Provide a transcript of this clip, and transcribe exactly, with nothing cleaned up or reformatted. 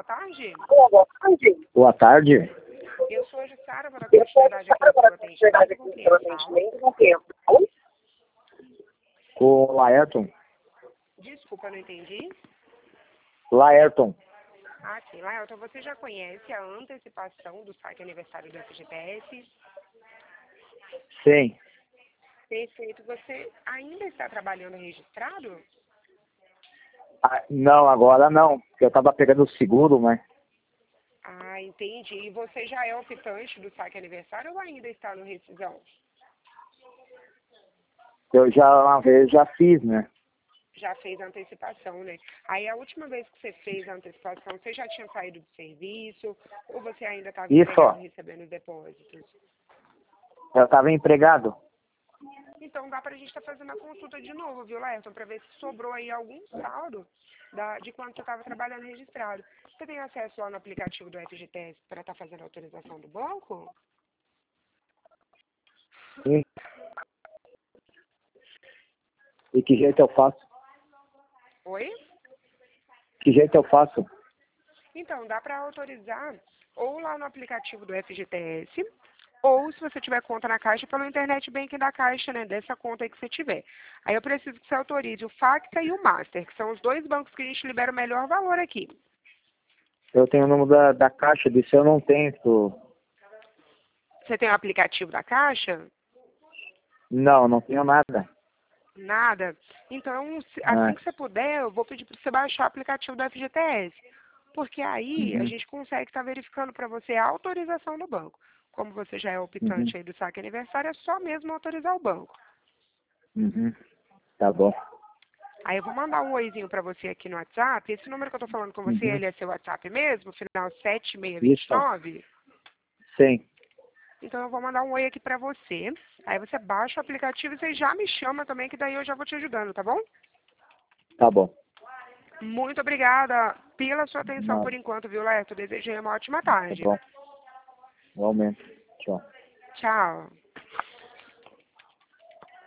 boa tarde. Boa tarde. Eu sou a Jussara, para a continuidade aqui do seu atendimento com quem eu falo. Com o Laerton. Desculpa, eu não entendi. Laerton. Ah, sim. Laelton, você já conhece a antecipação do saque aniversário do F G T S? Sim. Perfeito. Você ainda está trabalhando registrado? Ah, não, agora não. Eu tava pegando o seguro, mas Ah, entendi. E você já é optante do saque aniversário ou ainda está no rescisão? eu já uma vez já fiz, né? Já fez a antecipação, né? Aí a última vez que você fez a antecipação, você já tinha saído do serviço ou você ainda estava Isso. empregado recebendo os depósitos? Eu tava empregado. Então dá pra gente estar fazendo a consulta de novo, viu, Laerton, para ver se sobrou aí algum saldo da, de quando você estava trabalhando registrado. Você tem acesso lá no aplicativo do F G T S para estar fazendo a autorização do banco? E, e que jeito eu faço? Oi? Que jeito eu faço? Então, dá para autorizar ou lá no aplicativo do F G T S, ou se você tiver conta na Caixa, pelo Internet Banking da Caixa, né, dessa conta aí que você tiver. Aí eu preciso que você autorize o Facta e o Master, que são os dois bancos que a gente libera o melhor valor aqui. Eu tenho o número da, da caixa, disso eu não tenho. Tô... Você tem o aplicativo da Caixa? Não, não tenho nada. Nada? Então, se- assim Ah, que você puder, eu vou pedir para você baixar o aplicativo do F G T S. Porque aí a uhum, gente consegue estar verificando para você a autorização do banco. Como você já é uhum, optante aí do saque aniversário, é só mesmo autorizar o banco. uhum. Tá bom. Aí eu vou mandar um oizinho para você aqui no WhatsApp. Esse número que eu tô falando com você, Uhum. ele é seu WhatsApp mesmo? Final sete seis dois Isso. nove? Sim. Então eu vou mandar um oi aqui para você. Aí você baixa o aplicativo e você já me chama também, que daí eu já vou te ajudando, tá bom? Tá bom. Muito obrigada pela sua atenção Nada. por enquanto, viu, Leto? Desejo uma ótima Tá tarde. bom. Igualmente. Tchau. Tchau.